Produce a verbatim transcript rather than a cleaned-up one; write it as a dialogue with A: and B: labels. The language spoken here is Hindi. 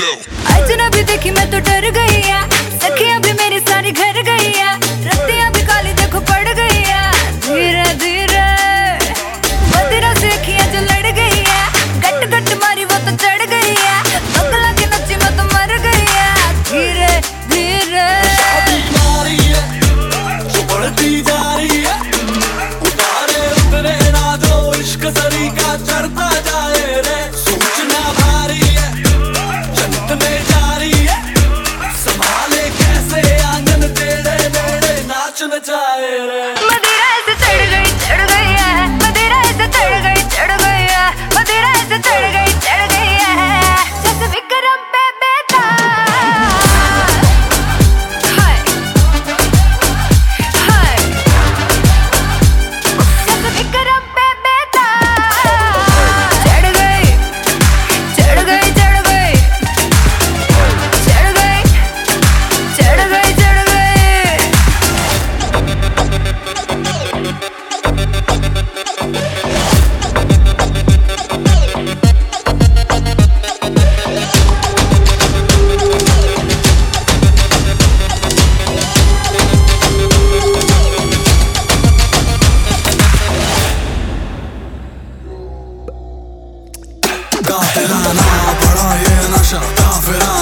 A: अजनबी देखी मैं तो डर गई है, सखियां भी मेरी सारी घर गई है, रत्तियां भी काली देखो पड़ गई है। धीरे धीरे मदिरा से अखियां जो लड़ गई है, गट गट मारी वो तो चढ़ गई है, बगला के नची मैं तो मर गई है। धीरे धीरे
B: जो बढ़ती जा रही है, उतारे उतरे ना दो, इश्क सरीका चढ़ता जाए रे। सूचना भारी है, जन्नत में जारी है, संभाले कैसे आंगन तेरे मेरे, नाच नचाए रे।
A: मदिरा से चढ़ गई चढ़ गई है, मदिरा से चढ़ गई चढ़ गई है, मदिरा से चढ़ गई चढ़ गई है। जैसे विक्रम पे बेताज, हाय हाय, जैसे विक्रम पे बेताज। चढ़ गई चढ़ गई चढ़ गई चढ़ गई चढ़ गई चढ़ गई।
B: काफिराना बड़ा ये नशा, काफिराना